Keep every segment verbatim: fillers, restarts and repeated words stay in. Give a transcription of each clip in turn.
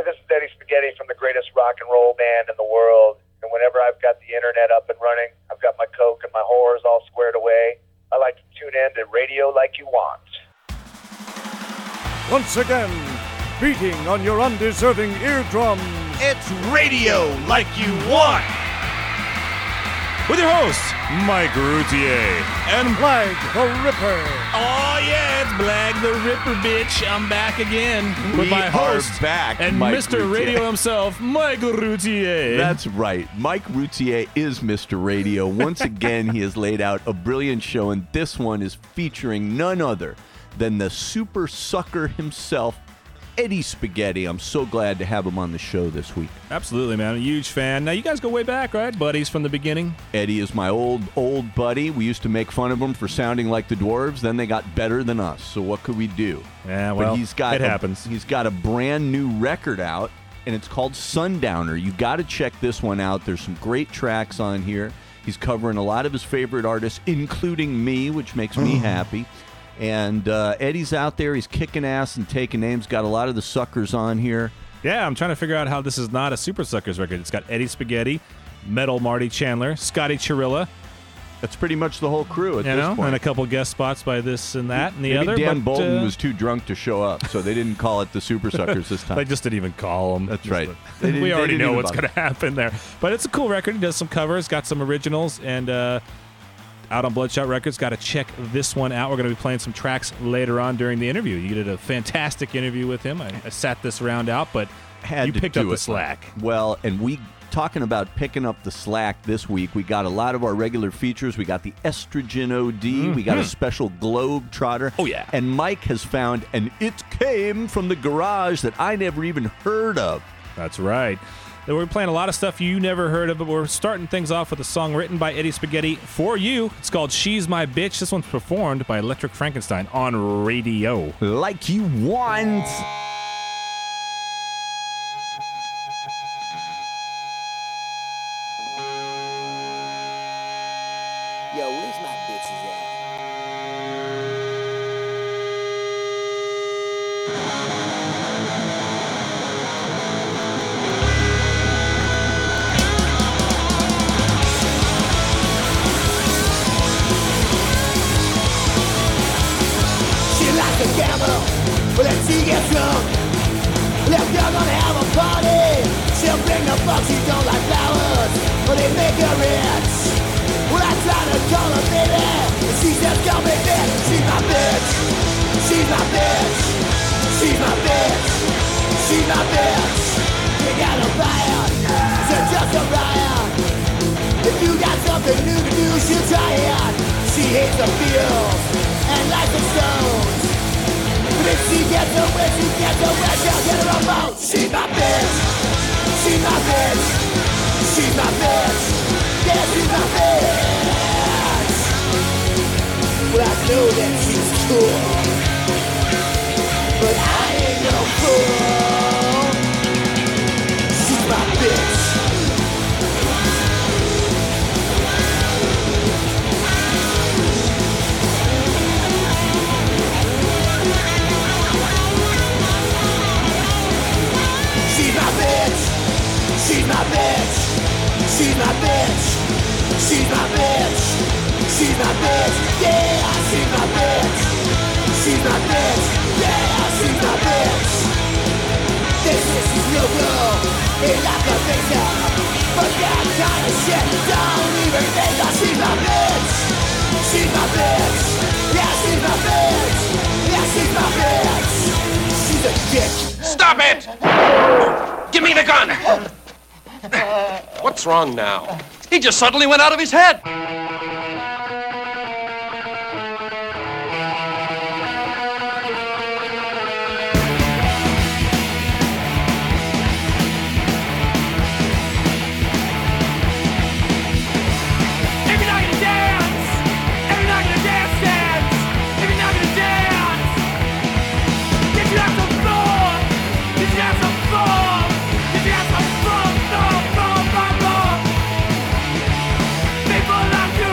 this is Eddie Spaghetti from the greatest rock and roll band in the world. And whenever I've got the internet up and running, I've got my Coke and my whores all squared away, I like to tune in to Radio Like You Want. Once again, beating on your undeserving eardrums, it's Radio Like You Want. With your hosts, Mike Routier and Blag the Ripper. Oh yeah, it's Blag the Ripper, bitch. I'm back again with we my host are back, and Mike Mister Routier. Radio himself, Mike Routier. That's right. Mike Routier is Mister Radio. Once again, he has laid out a brilliant show, and this one is featuring none other than the super sucker himself, Eddie Spaghetti. I'm so glad to have him on the show this week. Absolutely, man. I'm a huge fan. Now, you guys go way back, right? Buddies from the beginning? Eddie is my old, old buddy. We used to make fun of him for sounding like the Dwarves. Then they got better than us. So what could we do? Yeah, well, but he's got it a, happens. He's got a brand new record out, and it's called Sundowner. You got to check this one out. There's some great tracks on here. He's covering a lot of his favorite artists, including me, which makes me happy. And uh, Eddie's out there. He's kicking ass and taking names. Got a lot of the suckers on here. Yeah, I'm trying to figure out how this is not a Super Suckers record. It's got Eddie Spaghetti, Metal Marty Chandler, Scotty Chirilla. That's pretty much the whole crew at you this know, point. And a couple guest spots by this and that and the Maybe other. Dan but, Bolton uh, was too drunk to show up, so they didn't call it the Super Suckers this time. They just didn't even call them. That's right. Like, we already know what's going to happen there. But it's a cool record. He does some covers, got some originals, and uh, out on Bloodshot Records. Got to check this one out. We're going to be playing some tracks later on during the interview. You did a fantastic interview with him. I, I sat this round out, but Had you to picked do up the it. slack. Well, and we talking about picking up the slack this week. We got a lot of our regular features. We got the Estrogen O D. Mm-hmm. We got a special Globe Trotter. Oh, yeah. And Mike has found an It Came from the Garage that I never even heard of. That's right. We're playing a lot of stuff you never heard of, but we're starting things off with a song written by Eddie Spaghetti for you. It's called She's My Bitch. This one's performed by Electric Frankenstein on Radio. Like You Want. Yo, where's my bitches at? She likes to gamble, but then she gets drunk. If you're gonna have a party, she'll bring the bucks. She don't like flowers, but they make her rich. Well, I try to call her baby, and she says, call me bitch. She's my bitch. She's my bitch. She's my bitch. She's my bitch. You gotta buy it, so just a riot. If you got something new to do, she'll try it. She hates the fields and likes the stones. But if she gets away, she gets away, she'll get her own boat. She's my bitch. She's my bitch. She's my bitch. Yeah, she's my bitch. Well, I know that she's cool, but I ain't no fool. She's my bitch. She's my bitch. She's my bitch. She's my bitch. She's my bitch. She's my bitch. Yeah, she's my bitch. She's my bitch. Yeah, she's my bitch. This is real girl. Ain't like a picture. But that kind of shit don't even think that she's my bitch. She's my bitch. Yeah, she's my bitch. Yeah, she's my bitch. She's a dick. Stop it! Give me the gun! What's wrong now? He just suddenly went out of his head. People like you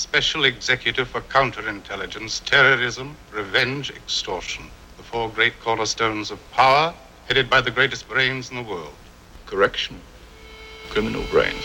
Special Executive for Counterintelligence, Terrorism, Revenge, Extortion. The four great cornerstones of power, headed by the greatest brains in the world. Correction. Criminal brains.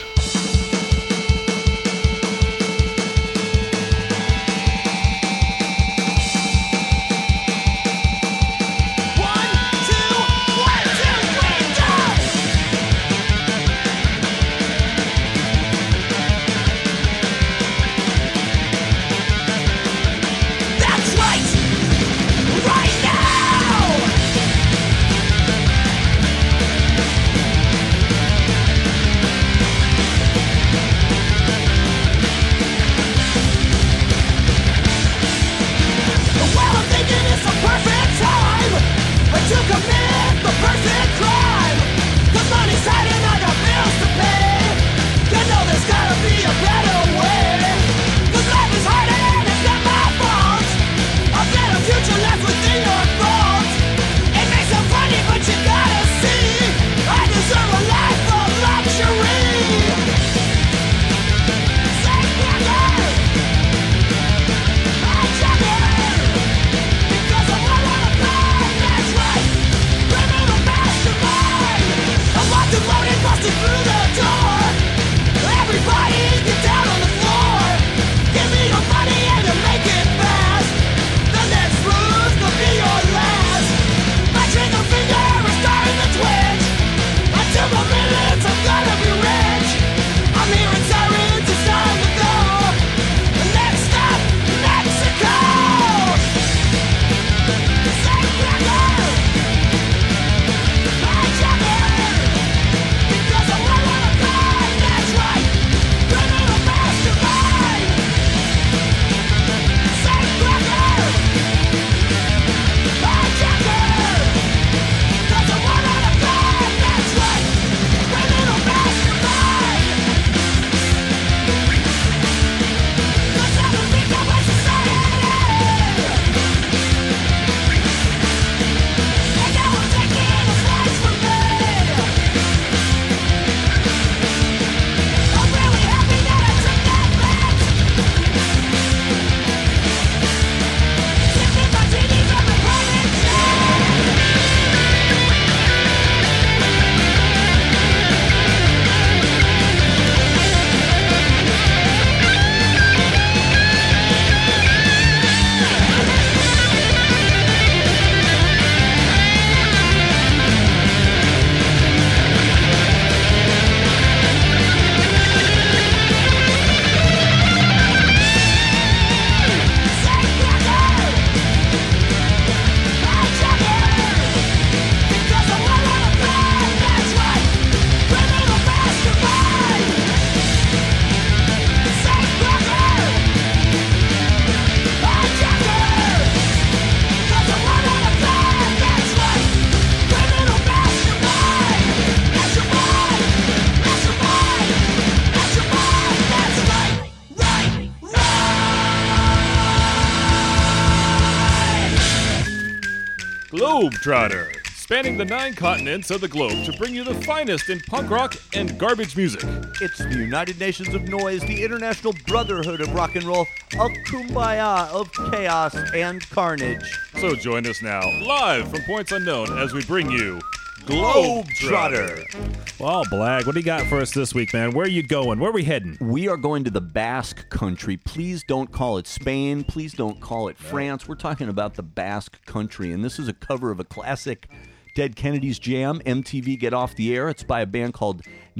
Globetrotter, spanning the nine continents of the globe to bring you the finest in punk rock and garbage music. It's the United Nations of Noise, the International Brotherhood of Rock and Roll, a kumbaya of chaos and carnage. So join us now, live from Points Unknown, as we bring you Globetrotter. Well, Blag, what do you got for us this week, man? Where are you going? Where are we heading? We are going to the Basque Country. Please don't call it Spain. Please don't call it France. We're talking about the Basque Country, and this is a cover of a classic Dead Kennedys jam, M T V Get Off the Air. It's by a band called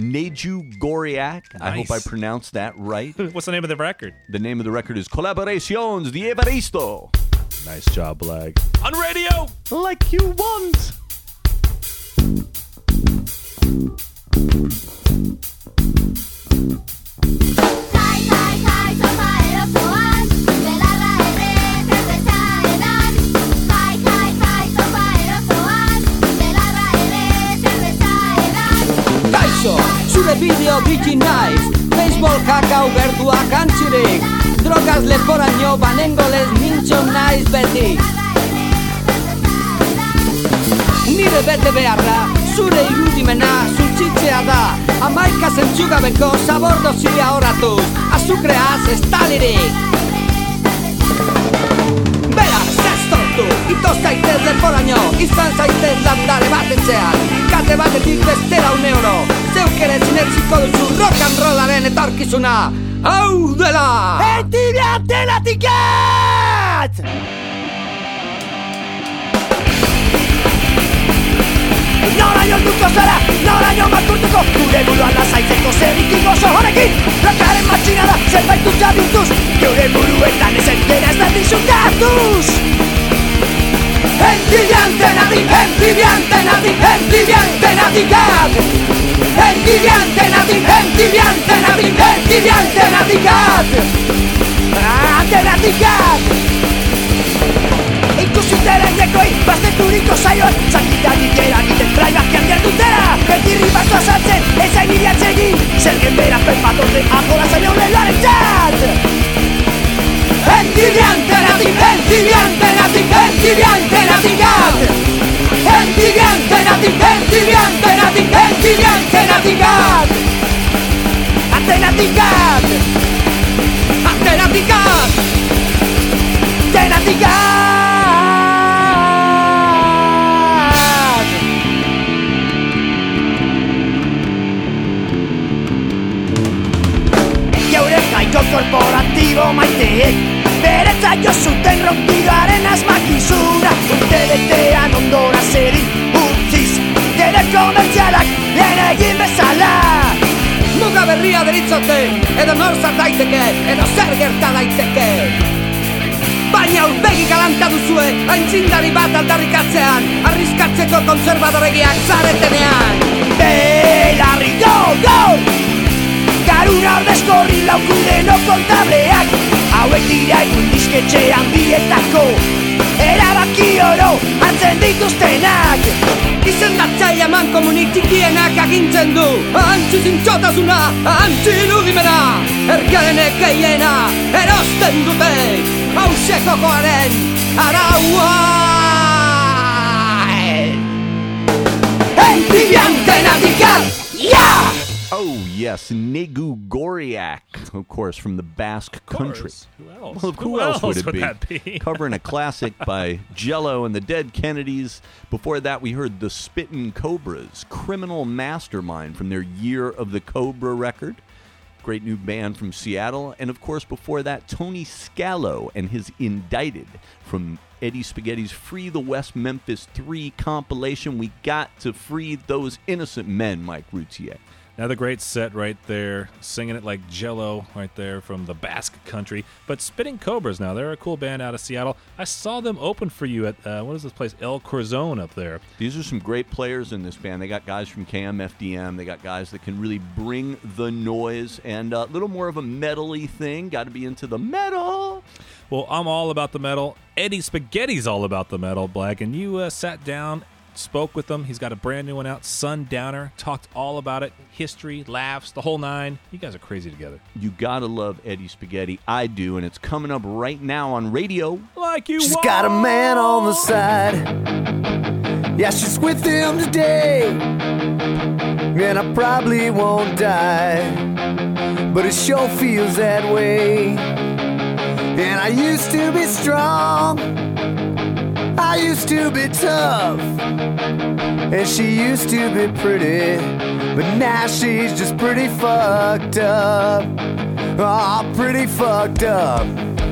Neju Goriak. Nice. I hope I pronounced that right. What's the name of the record? The name of the record is Colaboraciones de Evaristo. Nice job, Blag. On radio! Like you want! Kaixo, zure bideo biki naiz, baseball kakao berdua kantxirik, drogaz leporaino banengoles mintxo naiz beti. Nire bete beharra, zure irudimena zutxitzea da, amaika zentzugabeko sabordozia horatuz, azukreaz estalirik. Beraz, ez tortu, ito zaitez leporaino, izan zaitez landare bat etxean, kate batetik bestera un euro, zeuk ere zinetsiko duzu rock and rollaren etorkizuna. Hau dela! Entibiatelatik! Noraino helduko zara, noraino makurtuko, gure buruan lasaitzeko zerritik oso honekin. Rockaren matxina da, zerbait dut jabintuz, geure buruetan ezen dena ez berdin hartuz. Entibiantenatik, entibiantenatik, entibiantenatik at! Entibiantenatik, entibiantenatik, entibiantenatik at! Antenatik at! Ikusiteren jekoi, bazterturiko saioan, zakitan ikera egiten traibakian derdutera. Entirri bat azaltzen, ezain iriatzegin, zergen bera penpatonde agola zaino lelaren txat! Entibiantenatik, entibiantenatik, entibiantenatik at! Entibiantenatik, entibiantenatik, entibiantenatik at! Antenatik at! Antenatik at! Antenatik at! Geure jaiko korporatibo maiteek beretzat jo zuten rockbidoaren asmakizuna. Urte betean ondora zeri utziz gero komertzialak lehen egin bezala. Muga berria deritzote, edo nor zar daiteke, edo zer gerta daiteke. Baina aurpegi galanta duzue, aintzindari bat aldarrikatzean, arriskatzeko konservadoregiak zaretenean. Belarri go, go! Garuna ordezkorri laukudeno kontableak, hauek dira egun disketxe handietako erabaki oro hartzen dituztenak. Izendatzaia eman komunik txikienak agintzen du, antzi zintxotasuna, antzi irudimena, ergenek gehiena erosten dute, hause jokoaren araua. Entibiantenatik at! Yeah! Oh, yes, Negu Goriak, of course, from the Basque Country. Who else? Well, who, who else, else would it would be? that be? Covering a classic by Jello and the Dead Kennedys. Before that, we heard the Spittin' Cobras, Criminal Mastermind, from their Year of the Cobra record. Great new band from Seattle. And, of course, before that, Tony Scalo and his Indicted from Eddie Spaghetti's Free the West Memphis three compilation. We got to free those innocent men, Mike Routier. Another great set right there, singing it like Jello right there from the Basque Country. But Spittin' Cobras now, they're a cool band out of Seattle. I saw them open for you at, uh, what is this place, El Corazon up there. These are some great players in this band. They got guys from K M F D M. They got guys that can really bring the noise and a little more of a metal-y thing. Got to be into the metal. Well, I'm all about the metal. Eddie Spaghetti's all about the metal, Black, and you uh, sat down, spoke with him. He's got a brand new one out, Sundowner. Talked all about it, history, laughs, the whole nine. You guys are crazy together. You gotta love Eddie Spaghetti. I do, and it's coming up right now on radio. Like you She's want. got a man on the side. Yeah, she's with him today. And I probably won't die, but it sure feels that way. And I used to be strong, I used to be tough, and she used to be pretty, but now she's just pretty fucked up. Oh, pretty fucked up.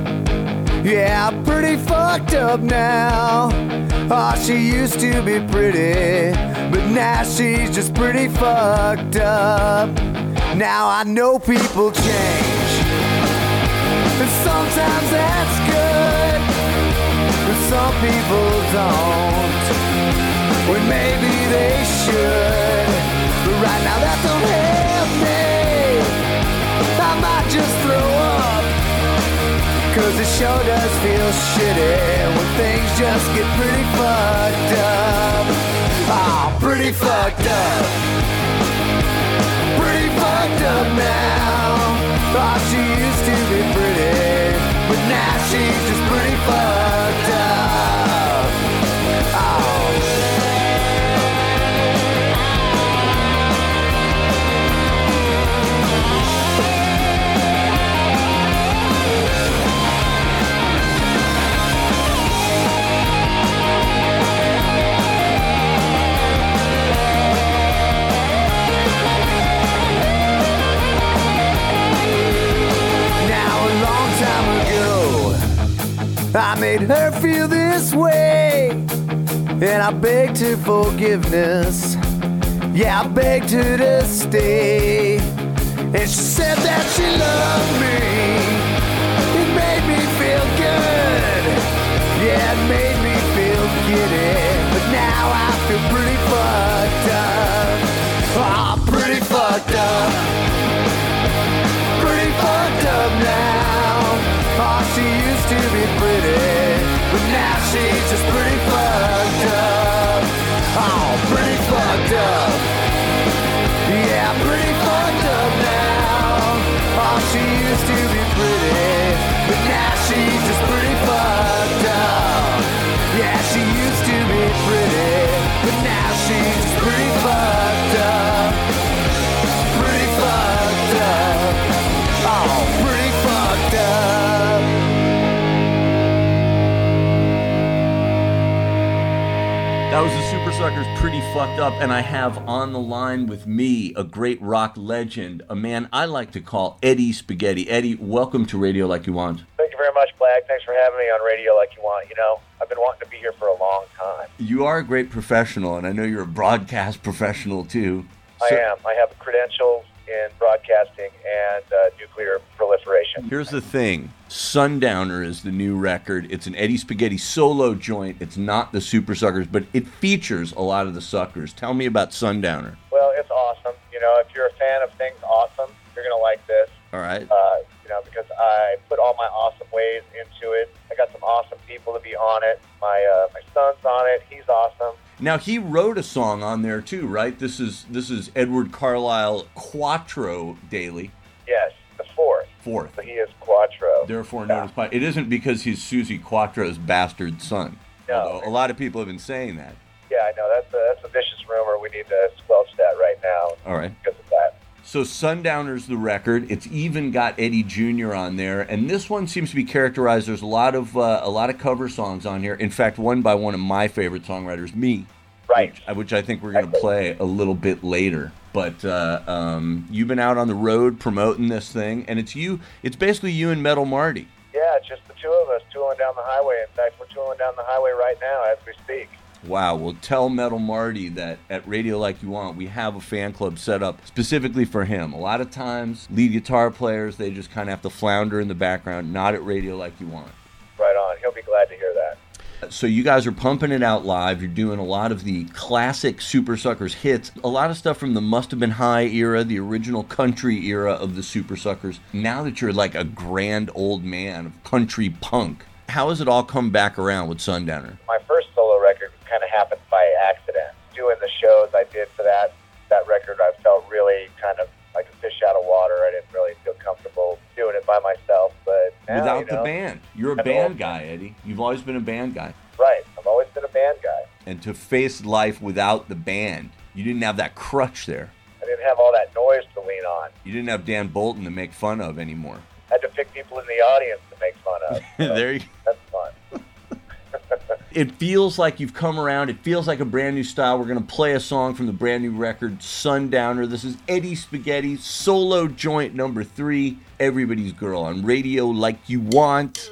Yeah, pretty fucked up now. Oh, she used to be pretty, but now she's just pretty fucked up. Now I know people change, and sometimes that's good, but some people don't, when maybe they should. But right now that don't help me, I might just throw up, cause it sure does feel shitty when things just get pretty fucked up. Oh, pretty fucked up, pretty fucked up now. Oh, she used to be pretty, but now she's just pretty fucked up. Oh. I made her feel this way, and I begged her forgiveness. Yeah, I begged her to stay, and she said that she loved me. It made me feel good. Yeah, it made me feel giddy. But now I feel pretty fucked up. Oh, pretty fucked up. Pretty fucked up now. Oh, she used to be pretty, but now she's just pretty fucked up. Oh, pretty fucked up. Yeah, pretty fucked up now. Oh, she used to be pretty, but now she's just pretty fucked up. Yeah, she used to be pretty, but now she's just pretty fucked up. Pretty fucked up. Oh, pretty fucked up. That was the Super Suckers, Pretty Fucked Up, and I have on the line with me a great rock legend, a man I like to call Eddie Spaghetti. Eddie, welcome to Radio Like You Want. Thank you very much, Black. Thanks for having me on Radio Like You Want. You know, I've been wanting to be here for a long time. You are a great professional, and I know you're a broadcast professional, too. I So- am. I have credentials in broadcasting and uh, nuclear proliferation. Here's the thing. Sundowner is the new record. It's an Eddie Spaghetti solo joint. It's not the Super Suckers, but it features a lot of the Suckers. Tell me about Sundowner. Well, it's awesome. You know, if you're a fan of things awesome, you're going to like this. All right. Uh, you know, because I put all my awesome ways into it. I got some awesome people to be on it. My uh, my son's on it. He's awesome. Now, he wrote a song on there, too, right? This is this is Edward Carlisle Quattro Daily. Yes, the fourth. Fourth. So he is Quattro. Therefore, known as Pi- It isn't because he's Susie Quattro's bastard son. No. Although a lot of people have been saying that. Yeah, I know. That's a, that's a vicious rumor. We need to squelch that right now. All right. Because of that. So Sundowner's the record. It's even got Eddie Junior on there, and this one seems to be characterized. There's a lot of uh, a lot of cover songs on here. In fact, one by one of my favorite songwriters, me. Right. Which, which I think we're going to play a little bit later. But uh, um, you've been out on the road promoting this thing, and it's you. It's basically you and Metal Marty. Yeah, it's just the two of us touring down the highway. In fact, we're touring down the highway right now as we speak. Wow. Well, tell Metal Marty that at Radio Like You Want, we have a fan club set up specifically for him. A lot of times, lead guitar players, they just kind of have to flounder in the background, not at Radio Like You Want. Right on. He'll be glad to hear that. So you guys are pumping it out live. You're doing a lot of the classic Super Suckers hits, a lot of stuff from the Must Have Been High era, the original country era of the Super Suckers. Now that you're like a grand old man of country punk, how has it all come back around with Sundowner? My first solo record kind of happened by accident. Doing the shows I did for that that record, I felt really kind of like a fish out of water. I didn't really feel comfortable doing it by myself. But now, Without you know, the band. You're a I'm band old. guy, Eddie. You've always been a band guy. Right. I've always been a band guy. And to face life without the band, you didn't have that crutch there. I didn't have all that noise to lean on. You didn't have Dan Bolton to make fun of anymore. I had to pick people in the audience to make fun of. So There you that's fun. It feels like you've come around. It feels like a brand new style. We're going to play a song from the brand new record, Sundowner. This is Eddie Spaghetti, solo joint number three, Everybody's Girl, on Radio Like You Want.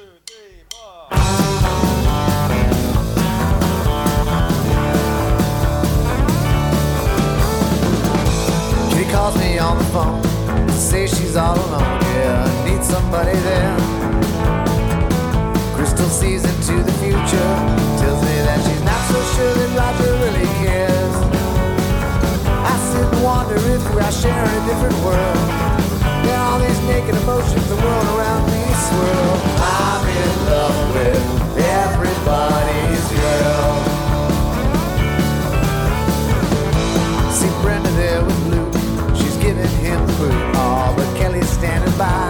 She calls me on the phone, says she's all alone, yeah, needs somebody there. Crystal sees into the future, tells me that she's not so sure that Roger really cares. I sit and wonder if we are sharing a different world. There are all these naked emotions, the world around me swirl. I'm in love with everybody's girl. See Brenda there with Luke, she's giving him food. Oh, but Kelly's standing by.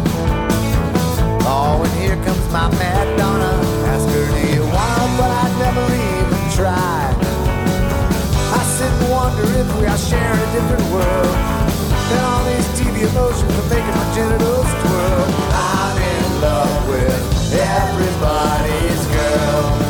Oh, and here comes my Mad Donna. Ask her, do you want her? But I'd never even try. I sit and wonder if we are sharing a different world. And all these T V emotions are making my genitals twirl. I'm in love with everybody's girl.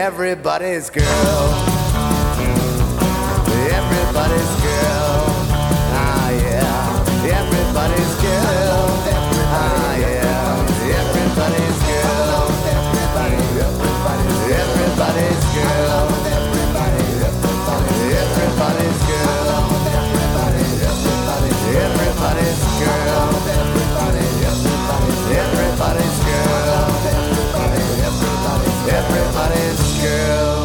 everybody's girl. Everybody's girl. Ah, yeah. Everybody's girl. Ah, yeah. Everybody's girl. Everybody's girl. Everybody's girl. Everybody's girl. Everybody's girl. Everybody's girl.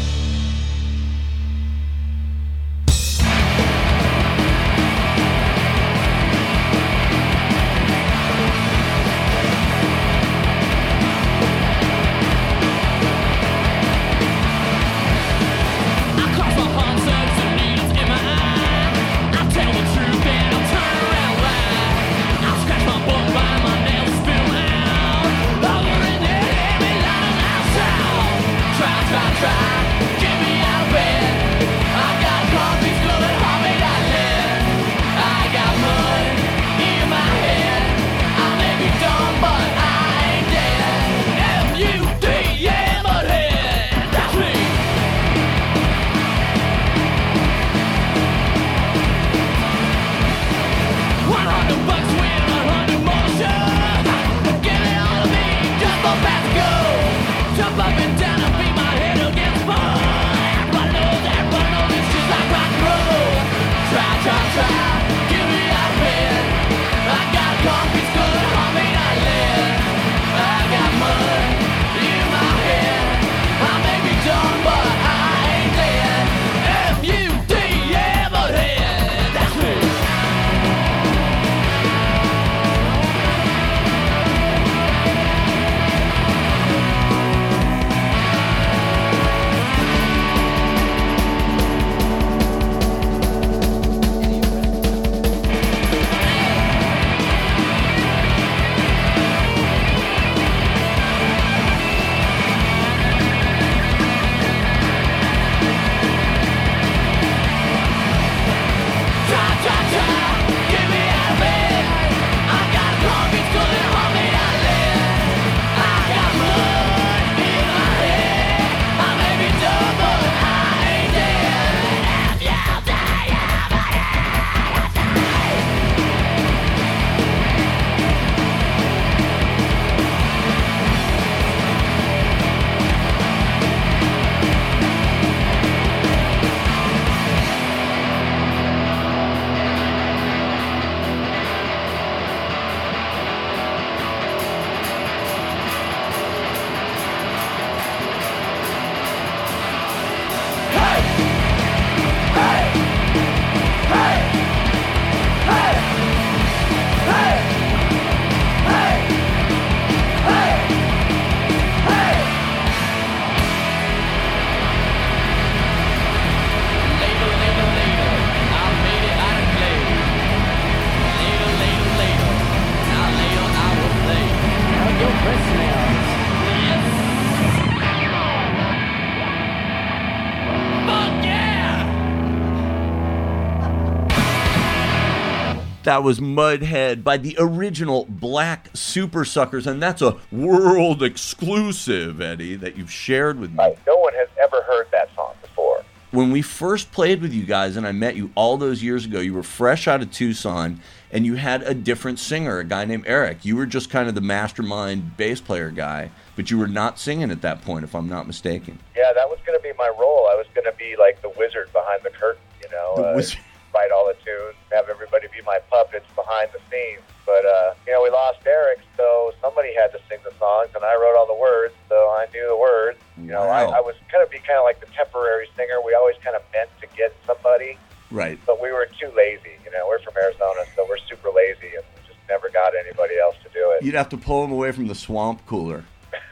That was Mudhead by the original Black Super Suckers, and that's a world exclusive, Eddie, that you've shared with me. Right. No one has ever heard that song before. When we first played with you guys, and I met you all those years ago, you were fresh out of Tucson, and you had a different singer, a guy named Eric. You were just kind of the mastermind bass player guy, but you were not singing at that point, if I'm not mistaken. Yeah, that was going to be my role. I was going to be like the wizard behind the curtain, you know. The uh, wizard. Write all the tunes, have everybody be my puppets behind the scenes. But, uh, you know, we lost Eric, so somebody had to sing the songs, and I wrote all the words, so I knew the words. You know, Wow. I, I was kind of be kind of like the temporary singer. We always kind of meant to get somebody, Right. but we were too lazy. You know, we're from Arizona, so we're super lazy, and we just never got anybody else to do it. You'd have to pull him away from the swamp cooler.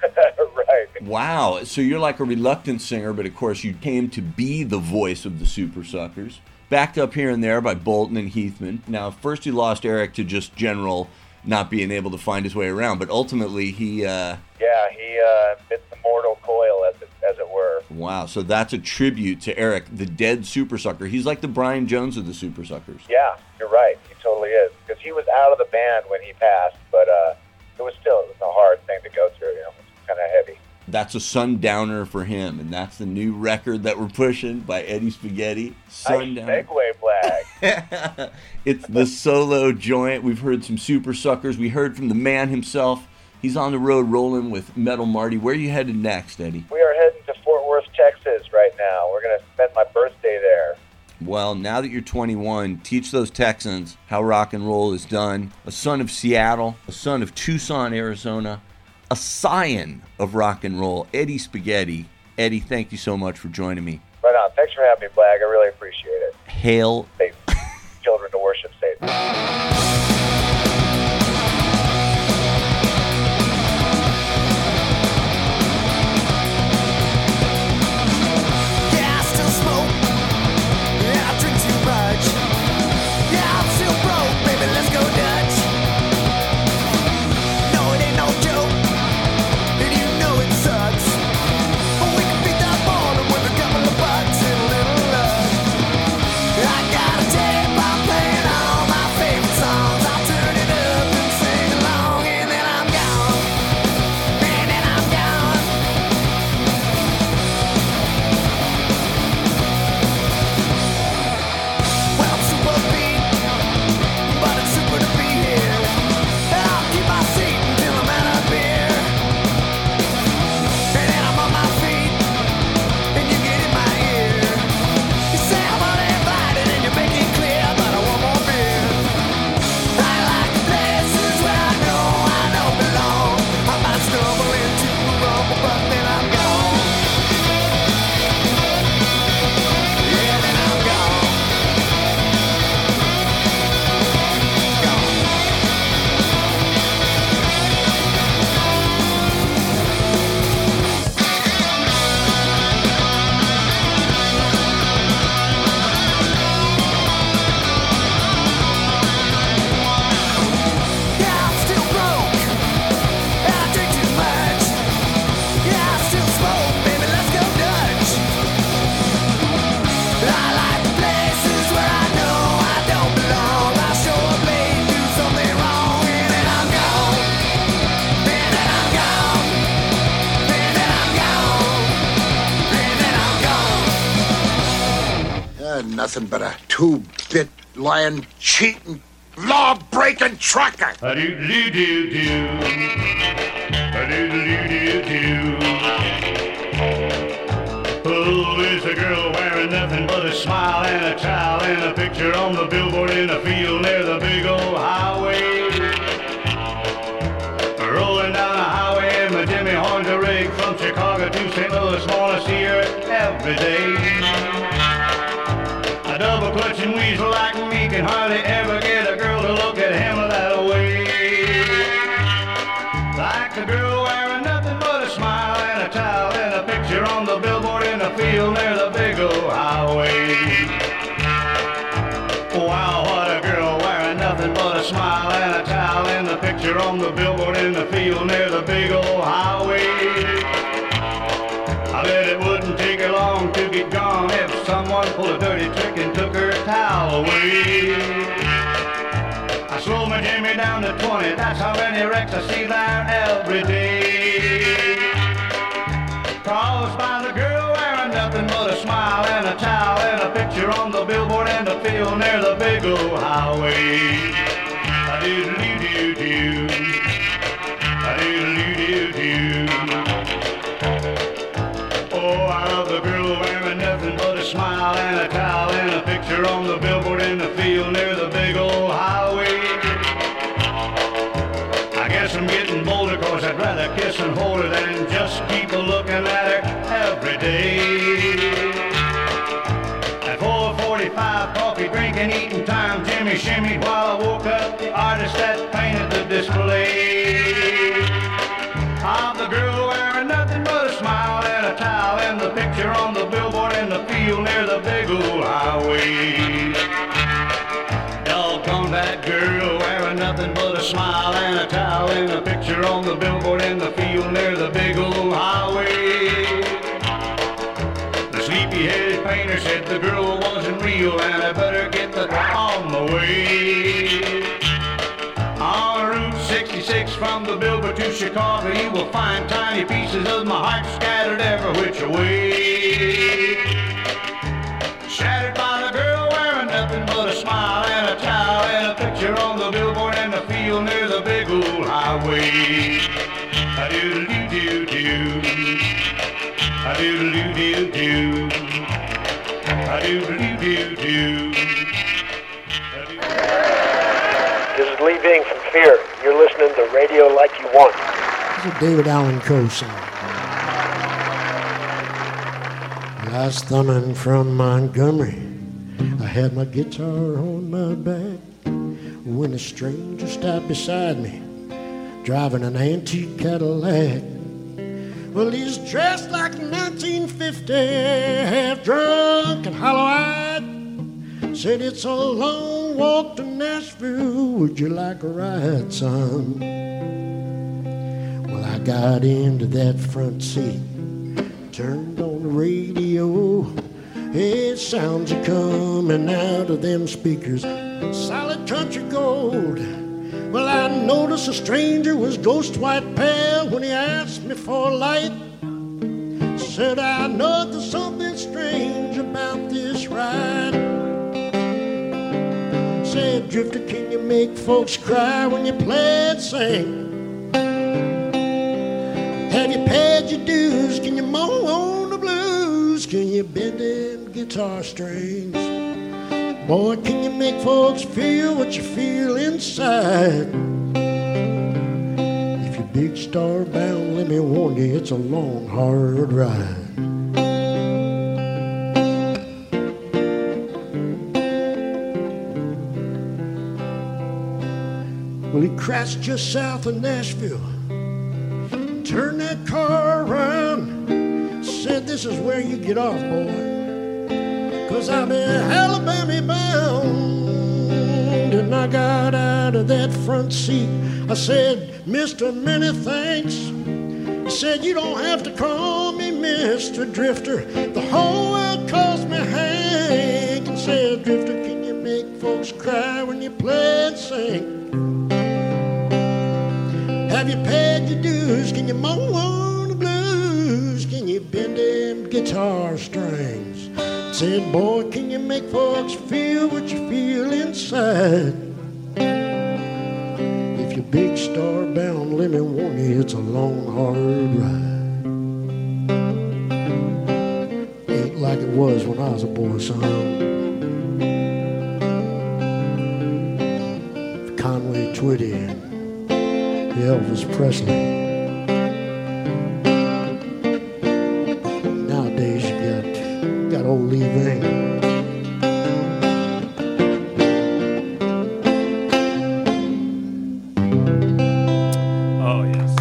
Right. Wow. So you're like a reluctant singer, but of course you came to be the voice of the Super Suckers. Backed up here and there by Bolton and Heathman. Now, first you lost Eric to just general not being able to find his way around, but ultimately he... Uh, yeah, he uh, bit the mortal coil, as it, as it were. Wow, so that's a tribute to Eric, the dead Super Sucker. He's like the Brian Jones of the Super Suckers. Yeah, you're right. He totally is. Because he was out of the band when he passed, but uh, it was still it was a hard thing to go through. You know, it was kind of heavy. That's a sundowner for him, and that's the new record that we're pushing by Eddie Spaghetti. Sundowner. Nice segue, Black. It's the solo joint. We've heard some Super Suckers. We heard from the man himself. He's on the road rolling with Metal Marty. Where are you headed next, Eddie? We are heading to Fort Worth, Texas right now. We're going to spend my birthday there. Well, now that you're twenty-one, teach those Texans how rock and roll is done. A son of Seattle, a son of Tucson, Arizona, a scion of rock and roll, Eddie Spaghetti. Eddie, thank you so much for joining me. Right on. Thanks for having me, Blag. I really appreciate it. Hail Satan. Children to worship Satan. Nothing but a two-bit lying, cheating, law-breaking trucker. A doo doo doo doo. A doo doo doo doo. Who is a girl wearing nothing but a smile and a towel and a picture on the billboard in the field near the big old highway? Rolling down the highway in my Jimmy Horns rig from Chicago to Saint Louis, wanna see her every day. A double clutching weasel like me can hardly ever get a girl to look at him that way. Like the girl wearing nothing but a smile and a towel and a picture on the billboard in the field near the big old highway. Wow, what a girl wearing nothing but a smile and a towel and a picture on the billboard in the field near the big old highway. I bet it wouldn't take her long to get gone if someone pulled a dirty trick and took her towel away. I slow my Jimmy down to twenty, that's how many wrecks I see there every day. Caused by the girl wearing nothing but a smile and a towel and a picture on the billboard in the field near the big old highway. I do-do-do-do-do. I do-do-do-do-do. Oh, I love the girl wearing nothing but a smile and a towel and a picture on the billboard in the field near the big old highway. I guess I'm getting bolder cause I'd rather kiss and hold her than just keep a looking at her every day. At four forty-five, coffee drinking, eating time, Jimmy shimmied while I woke up the artist that painted the display. Of the girl wearing nothing but a smile and a towel and the picture on the billboard in the field near the big old highway. Doggone that girl wearing nothing but a smile and a towel and a picture on the billboard in the field near the big old highway. The sleepy-headed painter said the girl wasn't real and I better get the on the way. On Route sixty-six from the Billboard to Chicago, you will find tiny pieces of my heart scattered every which way. Shattered by the girl wearing nothing but a smile and a towel and a picture on the billboard in the field near the big old highway. A doodle doo doo doo. A doodle doo doo doo. A doodle doo doo doo. This is Lee Ving from Fear. You're listening to Radio Like You Want. This is David Allen Coe song. Last thumbing from Montgomery, I had my guitar on my back when a stranger stopped beside me, driving an antique Cadillac. Well, he's dressed like nineteen fifty, half drunk and hollow-eyed. Said, it's a long walk to Nashville, would you like a ride, son? Well, I got into that front seat, turned on the radio. Hey, sounds are coming out of them speakers, solid country gold. Well, I noticed a stranger was ghost white pale when he asked me for a light. Said, I know there's something strange about this ride. Said, Drifter, can you make folks cry when you play and sing? Have you paid your dues? Can you mow on the blues? Can you bend them guitar strings? Boy, can you make folks feel what you feel inside? If you're big star bound, let me warn you, it's a long, hard ride. Well, he crashed just south of Nashville, turned that car around, said, this is where you get off, boy, 'cause I'm in Alabama bound. And I got out of that front seat, I said, Mister, many thanks. He said, you don't have to call me Mister Drifter, the whole world calls me Hank. And said, Drifter, can you make folks cry when you play and sing? Have you paid your dues? Can you mow on the blues? Can you bend them guitar strings? Said, boy, can you make folks feel what you feel inside? If you're big star bound, let me warn you, it's a long, hard ride. Ain't like it was when I was a boy, son. Conway Twitty, Elvis Presley. Nowadays you got, got old Lee Ving. Oh, yes.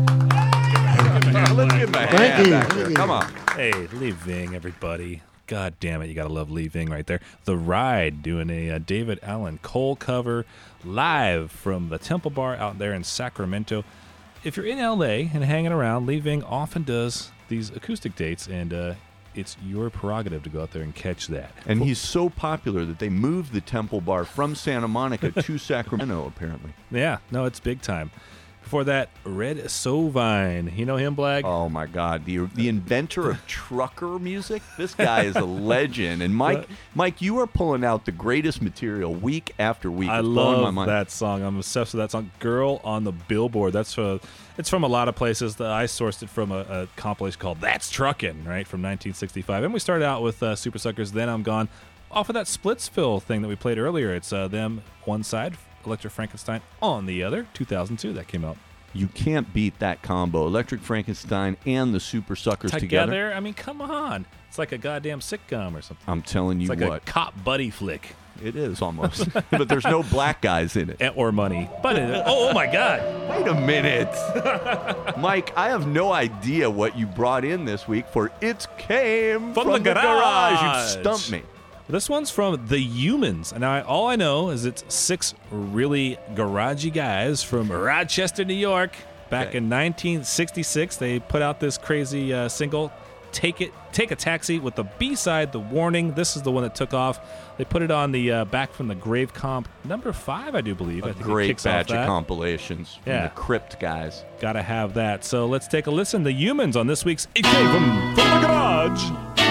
Let's give him a Thank hand you. back there. Come on. Hey, Lee Ving, everybody. God damn it, you gotta love Lee Ving right there. The Ride doing a uh, David Allen Cole cover live from the Temple Bar out there in Sacramento. If you're in L A and hanging around, Lee Ving often does these acoustic dates, and uh, it's your prerogative to go out there and catch that. And he's so popular that they moved the Temple Bar from Santa Monica to Sacramento, apparently. Yeah, no, it's big time. Before that, Red Sovine. You know him, Blag? Oh, my God. The the inventor of trucker music. This guy is a legend. And, Mike, Mike, you are pulling out the greatest material week after week. I It's blowing my love mind. that song. I'm obsessed with that song. Girl on the Billboard. That's uh, It's from a lot of places. I sourced it from a, a compilation called That's Truckin', right, from nineteen sixty-five. And we started out with uh, Super Suckers, Then I'm Gone. Off of that Splitsville thing that we played earlier. It's uh, them one side, Electric Frankenstein on the other. two thousand two, that came out. You can't beat that combo. Electric Frankenstein and the Super Suckers together. Together? I mean, come on. It's like a goddamn sitcom or something. I'm telling you It's like what. a cop buddy flick. It is almost. But there's no black guys in it. And- Or money. But it, oh, oh, my God. Wait a minute. Mike, I have no idea what you brought in this week for It Came From, from, the, garage. You've stumped me. This one's from The Humans, and I, all I know is it's six really garagey guys from Rochester, New York. Back Okay. in nineteen sixty-six, they put out this crazy uh, single Take It, Take a Taxi with the B-side, The Warning. This is the one that took off. They put it on the uh, Back from the Grave comp, number five, I do believe. A I think great it kicks batch off that. of compilations from Yeah. the Crypt guys. Gotta have that. So let's take a listen. The Humans on this week's It Came From, from the Garage.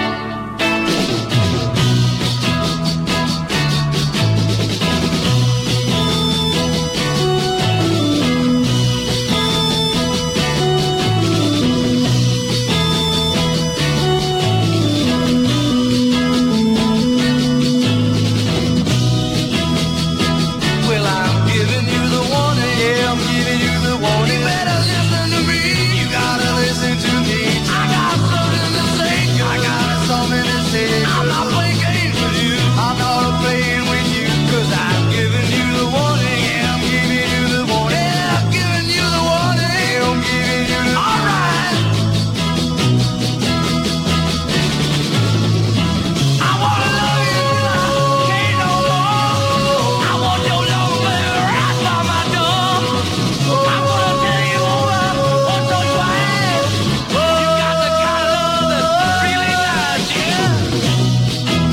Well, I'm giving you the warning, yeah, I'm giving you the warning. You better listen to me, you gotta listen to me. I got something to say, I got something to say. I'm not playing games with you, I'm not playing with you. Cause I'm giving you the warning, yeah, I'm giving you the warning. Yeah, I'm giving you the warning, yeah, I'm giving you the warning. Alright! I wanna love you till I can't no more. I want your love, baby, right by my door. I'm gonna tell you over once or twice. You got the kind of love that's really nice, yeah.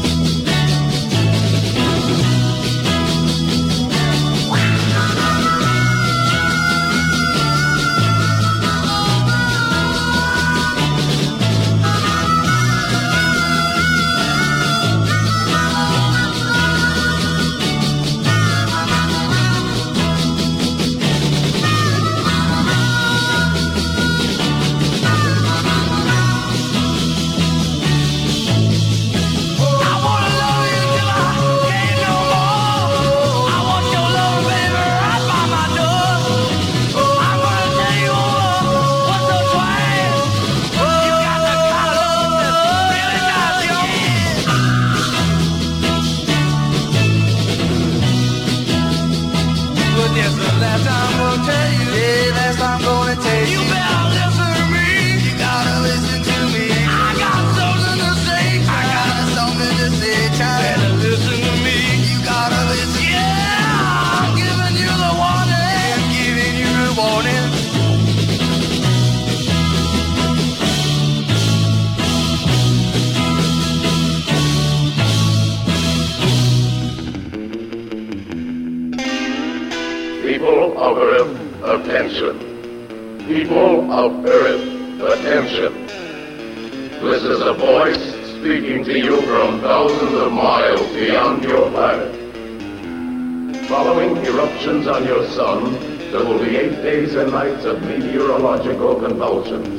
I wanna love you till I can't no more. I want your love, baby, right by my door. I'm gonna tell you over once or twice. You got the kind of love that's really nice, yeah. But that's the last time I'm gonna tell you. Yeah, last time I'm gonna tell you. You better listen to me. You gotta listen to me. I got something to say. I got something to say. Child. Better listen to me. You gotta listen. Yeah, I'm giving you the warning. I'm giving you the warning. People of Earth, attention. People of Earth, attention. This is a voice speaking to you from thousands of miles beyond your planet. Following eruptions on your sun, there will be eight days and nights of meteorological convulsions.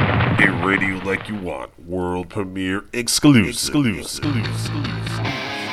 Radio like you want. World premiere exclusive. exclusive. exclusive.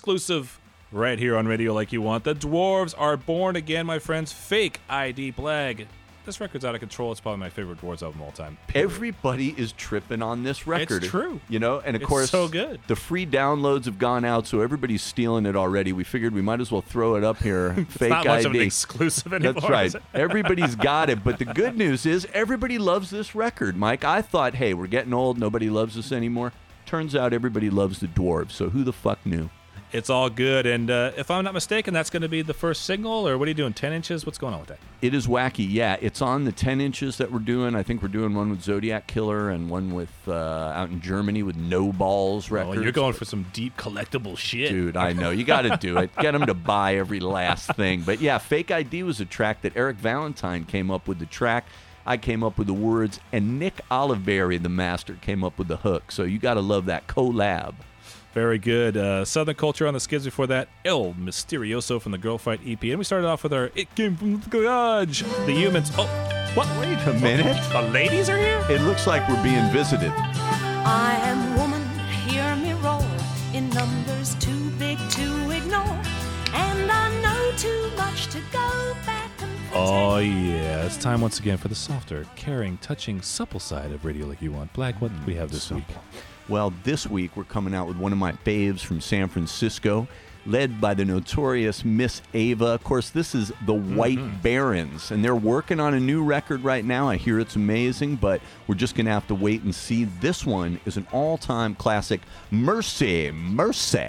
exclusive right here on Radio Like You Want. The Dwarves are born again, my friends. Fake I D Blag. This record's out of control. It's probably my favorite Dwarves album of all time. Everybody is tripping on this record. It's true. You know, and of It's course, so good. the free downloads have gone out, so everybody's stealing it already. We figured we might as well throw it up here. It's Fake not much I D. of an exclusive anymore. That's right. is it? Everybody's got it. But the good news is everybody loves this record, Mike. I thought, hey, we're getting old. Nobody loves us anymore. Turns out everybody loves the Dwarves. So who the fuck knew? It's all good. And uh, if I'm not mistaken, that's going to be the first single, or what are you doing, ten inches? What's going on with that? It is wacky, yeah. It's on the ten inches that we're doing. I think we're doing one with Zodiac Killer and one with uh, out in Germany with No Balls Records. Oh, you're going for some deep collectible shit. Dude, I know. You got to do it. Get them to buy every last thing. But yeah, Fake I D was a track that Eric Valentine came up with the track. I came up with the words, and Nick Oliveri, the master, came up with the hook. So you got to love that collab. Very good. Uh, Southern Culture on the skids before that. El Misterioso from the Girl Fight E P. And we started off with our It Came From the Garage. The Humans. Oh, what? Wait a minute. The ladies are here? It looks like we're being visited. I am woman, hear me roar, in numbers too big to ignore, and I know too much to go back and pretend. Oh, yeah. It's time once again for the softer, caring, touching, supple side of Radio Like You Want. Black, what do we have this week? Well, this week we're coming out with one of my faves from San Francisco, led by the notorious Miss Ava. Of course, this is the White mm-hmm. Barons, and they're working on a new record right now. I hear it's amazing, but we're just going to have to wait and see. This one is an all-time classic, Mercy, Mercy.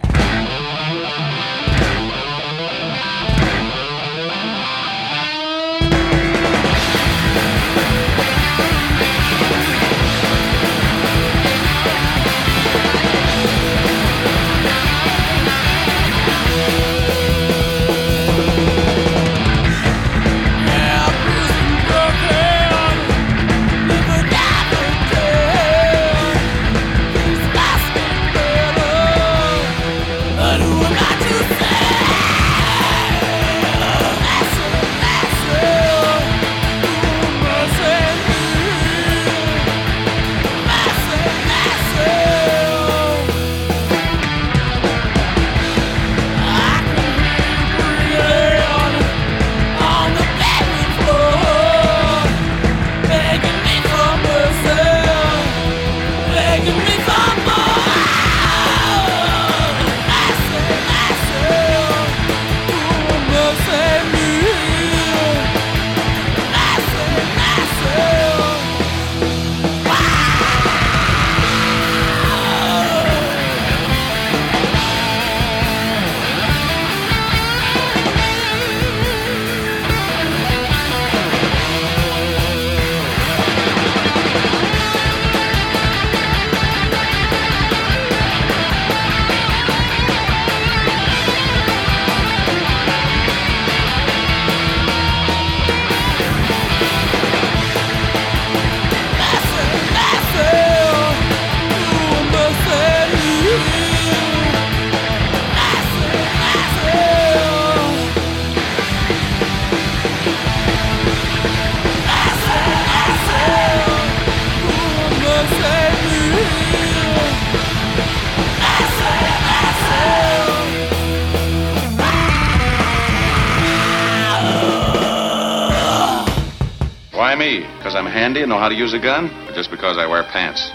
Why me? Because I'm handy and know how to use a gun? Or just because I wear pants?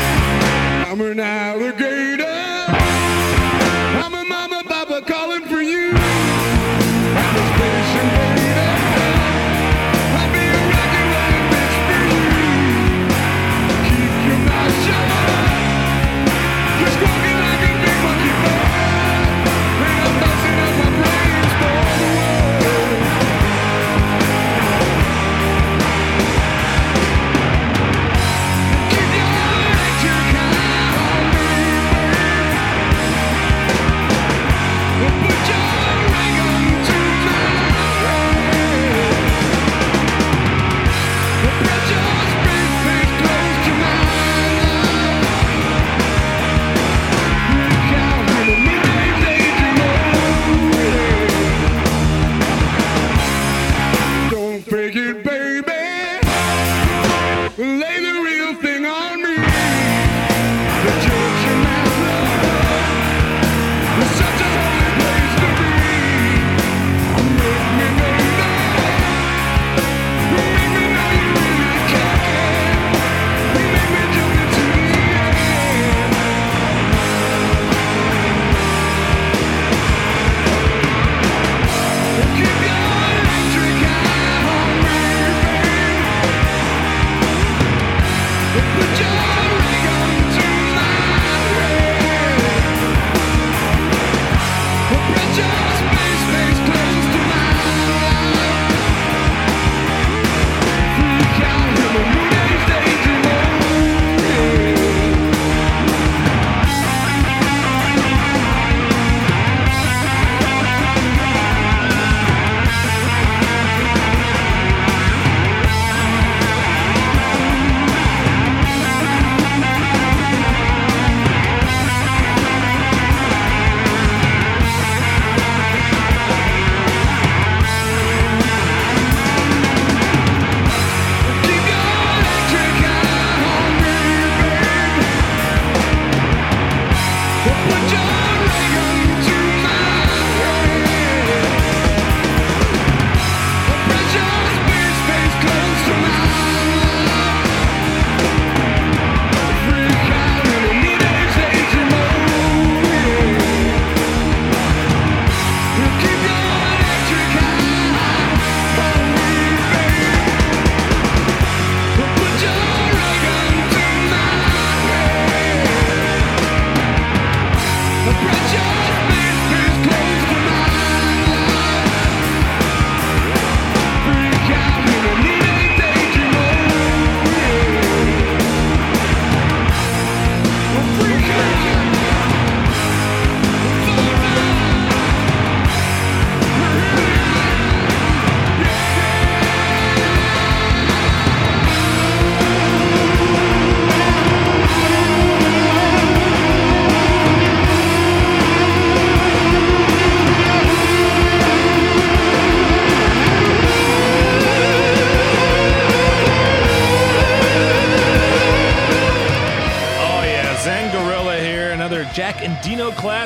I'm an alligator. I'm a mama papa calling for you. I'm a space invader. I'll be a rocket right bitch for you. Keep your mouth shut. You're squawking like a big monkey bird. And I'm busting up my brains for the world. Keep your electric eye on me.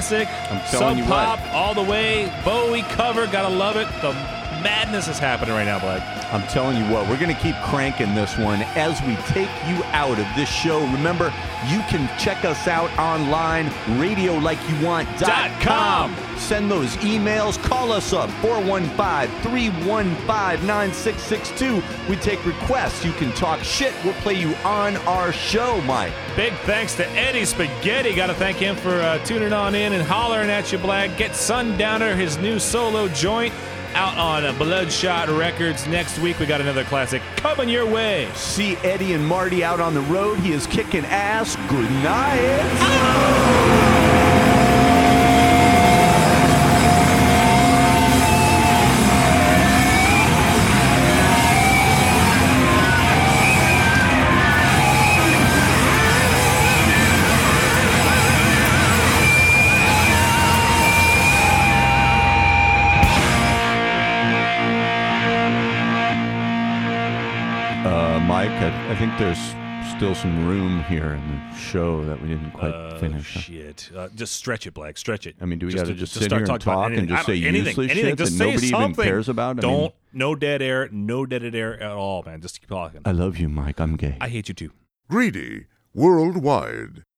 classic. I'm telling Sub you what. Pop all the way. Bowie cover. Gotta love it. The madness is happening right now, Black. I'm telling you what, we're going to keep cranking this one as we take you out of this show. Remember, you can check us out online, radio like you want dot com. Send those emails. Call us up, four one five, three one five, nine six six two. We take requests. You can talk shit. We'll play you on our show, Mike. Big thanks to Eddie Spaghetti. Got to thank him for uh, tuning on in and hollering at you, Black. Get Sundowner, his new solo joint, out on uh, Bloodshot Records. Next week, we got another classic coming your way. See Eddie and Marty out on the road. He is kicking ass. Good night. Mike, I, I think there's still some room here in the show that we didn't quite uh, finish. Shit. Uh, just stretch it, Black. Stretch it. I mean, do we just got to to, just to sit start here and talking about talk and anything. just say anything, useless anything. shit Just that say nobody something. even cares about? I Don't. mean, No dead air. No dead air at all, man. Just keep talking. I love you, Mike. I'm gay. I hate you too. Greedy Worldwide.